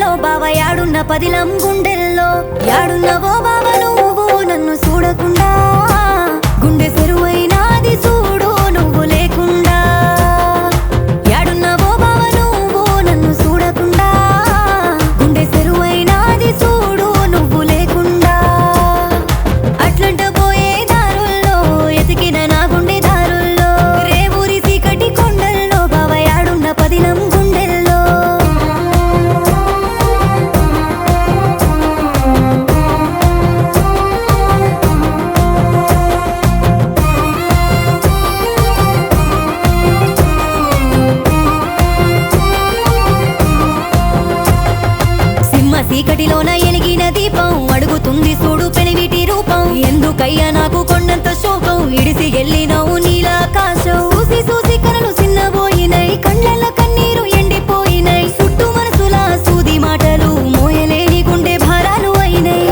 బావ యాడున్న పదిలం గుండెల్లో యాడున్నవో బావ నువ్వు నన్ను చూడకుండా గుండె సెరువైనాది చూడు నువ్వు లేకుండా యాడున్నవో బావ నువ్వు నన్ను చూడకుండా గుండె సెరువైనాది చూడు నువ్వు లేకుండా అట్లంట పోయే దారుల్లో ఎతికిన నా గుండె దారుల్లో రేవూరి సీకటి కొండల్లో బావ యాడున్న పదిలం గుండెల్లో చీకటిలోన ఎలిగిన దీపం అడుగుతుంది చూడు పెనివిటి రూపం ఎందుకయ్యా నాకు కొండంత శోకం ఇడిసి వెళ్ళినవు నీలాకాశం చూసి చూసి కనులు చిన్నబోయినై కళ్ళల కన్నీరు ఎండిపోయినై చుట్టూ మనసుల సూది మాటలు మోయలేని గుండె భారాలు అయినై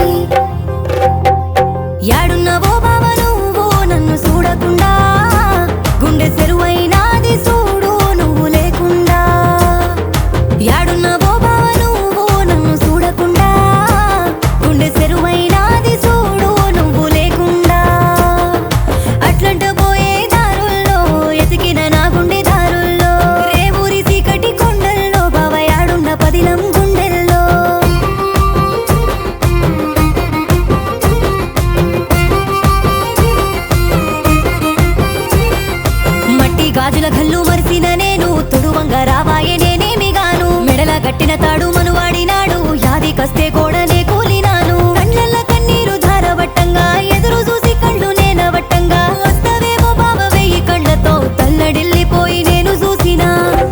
యాడున్నవో బావ నువ్వు నన్ను చూడకుండా గుండె సెరువైనాది చూడు నువ్వు లేకుండా యాడున్నవో బావ నువ్వు నన్ను చూడకుండా గుండె సెరువైనాది చూడు నువ్వు లేకుండా అట్లంట పోయే దారుల్లో ఎతికిన నా గుండె దారుల్లో రేవూరి చీకటి కొండల్లో బావ యాడున్న పదిలం గుండెల్లో మట్టి గాజుల గల్లు మరిసిన నేను తుడువంగా రావాయే నేనేమిగాను మెడల కట్టిన తాడు మనువాడినాడు యాది కస్తే కోడనే కూలినాను కళ్ళల్ల కన్నీరు ధారవట్టంగా ఎదురు చూసి కళ్ళు నేనవట్టంగా వస్తవేమో బావ వెయ్యి కళ్ళతో తల్లడిల్లిపోయి నేను చూసినా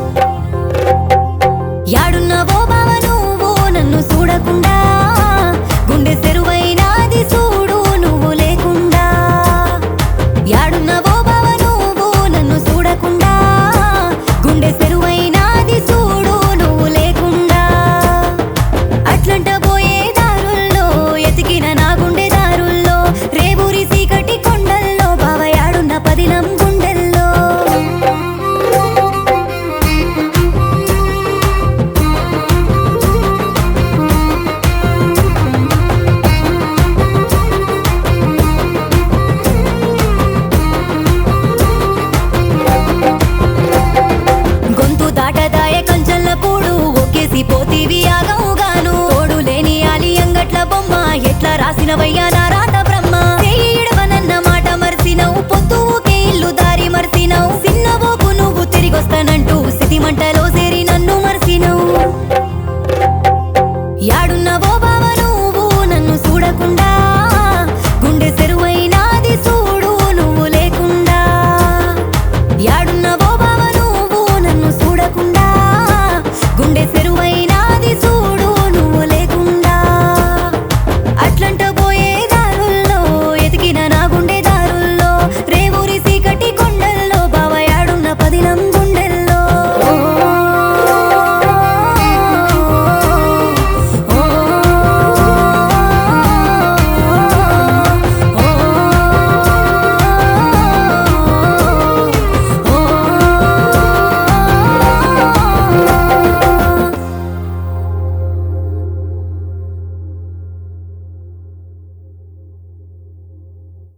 యాడున్నవో బావ నువ్వు నన్ను చూడకుండా గుండె సెరువైనాది చూడు నువ్వు లేకుండా యాడున్నవో బావ నువ్వు నన్ను చూడకుండా గుండె సెరువైనాది చూడు నువ్వు లేకుండా అట్లంట పోయే దారుల్లో ఎతికిన నా గుండె దారుల్లో రేవూరి చీకటి కొండల్లో బావ యాడున్న పదిలం గుండెల్లో గొంతు దాటదాయే కంచల్ల పూడు ఒకేసి పోతీవి ఆగవుగాను తోడు లేని ఆలి అంగట్ల బొమ్మ ఎట్లా రాసినవయ్యా